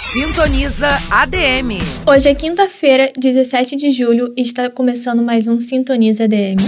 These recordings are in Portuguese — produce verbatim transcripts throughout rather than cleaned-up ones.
Sintoniza A D M. Hoje é quinta-feira, dezessete de julho, e está começando mais um Sintoniza A D M.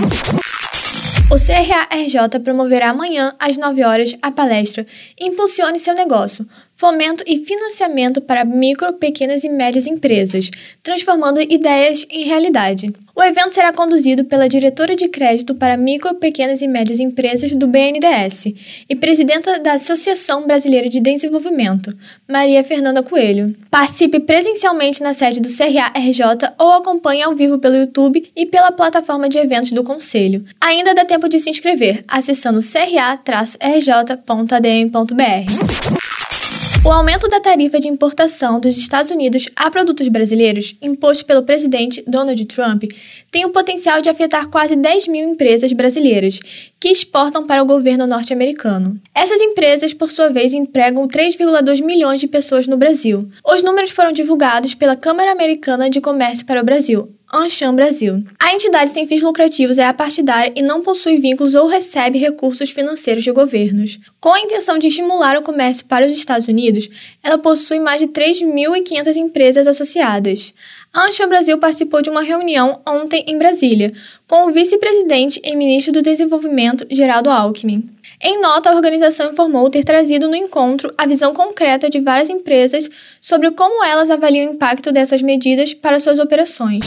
O C R A R J promoverá amanhã, às nove horas, a palestra Impulsione seu negócio, fomento e financiamento para micro, pequenas e médias empresas, transformando ideias em realidade. O evento será conduzido pela diretora de crédito para micro, pequenas e médias empresas do B N D E S e presidenta da Associação Brasileira de Desenvolvimento, Maria Fernanda Coelho. Participe presencialmente na sede do C R A R J ou acompanhe ao vivo pelo YouTube e pela plataforma de eventos do Conselho. Ainda dá tempo de se inscrever, acessando c r a r j ponto a d m ponto b r. O aumento da tarifa de importação dos Estados Unidos a produtos brasileiros, imposto pelo presidente Donald Trump, tem o potencial de afetar quase dez mil empresas brasileiras que exportam para o governo norte-americano. Essas empresas, por sua vez, empregam três vírgula dois milhões de pessoas no Brasil. Os números foram divulgados pela Câmara Americana de Comércio para o Brasil, AmCham Brasil. A entidade sem fins lucrativos é apartidária e não possui vínculos ou recebe recursos financeiros de governos. Com a intenção de estimular o comércio para os Estados Unidos, ela possui mais de três mil e quinhentas empresas associadas. A AmCham Brasil participou de uma reunião ontem em Brasília, com o vice-presidente e ministro do Desenvolvimento, Geraldo Alckmin. Em nota, a organização informou ter trazido no encontro a visão concreta de várias empresas sobre como elas avaliam o impacto dessas medidas para suas operações.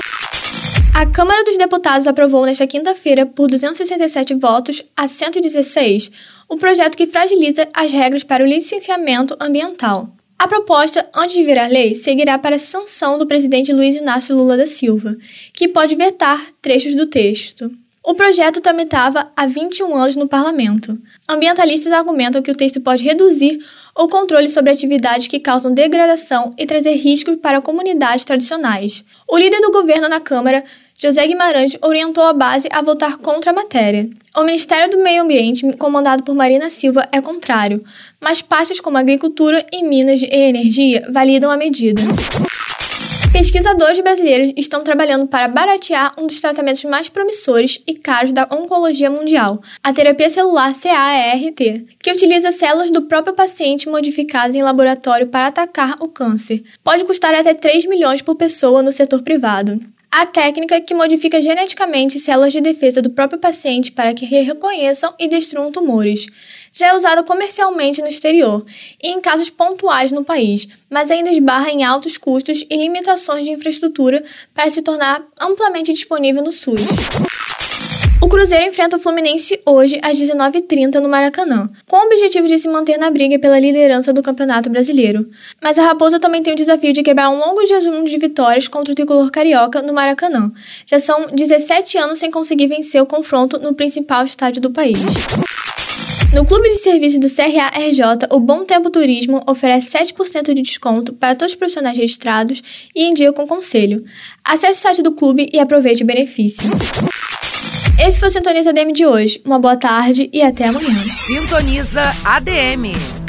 A Câmara dos Deputados aprovou nesta quinta-feira, por duzentos e sessenta e sete votos a cento e dezesseis, o projeto que fragiliza as regras para o licenciamento ambiental. A proposta, antes de virar lei, seguirá para a sanção do presidente Luiz Inácio Lula da Silva, que pode vetar trechos do texto. O projeto tramitava há vinte e um anos no parlamento. Ambientalistas argumentam que o texto pode reduzir o controle sobre atividades que causam degradação e trazer riscos para comunidades tradicionais. O líder do governo na Câmara, José Guimarães, orientou a base a votar contra a matéria. O Ministério do Meio Ambiente, comandado por Marina Silva, é contrário, mas pastas como Agricultura e Minas e Energia validam a medida. Pesquisadores brasileiros estão trabalhando para baratear um dos tratamentos mais promissores e caros da oncologia mundial, a terapia celular C A R T, que utiliza células do próprio paciente modificadas em laboratório para atacar o câncer. Pode custar até três milhões por pessoa no setor privado. A técnica, que modifica geneticamente células de defesa do próprio paciente para que reconheçam e destruam tumores, já é usada comercialmente no exterior e em casos pontuais no país, mas ainda esbarra em altos custos e limitações de infraestrutura para se tornar amplamente disponível no SUS. O Cruzeiro enfrenta o Fluminense hoje às dezenove e trinta no Maracanã, com o objetivo de se manter na briga pela liderança do Campeonato Brasileiro. Mas a Raposa também tem o desafio de quebrar um longo jejum de vitórias contra o tricolor carioca no Maracanã. Já são dezessete anos sem conseguir vencer o confronto no principal estádio do país. No Clube de Serviços do C R A R J, o Bom Tempo Turismo oferece sete por cento de desconto para todos os profissionais registrados e em dia com conselho. Acesse o site do clube e aproveite o benefício. Esse foi o Sintoniza A D M de hoje. Uma boa tarde e até amanhã. Sintoniza A D M.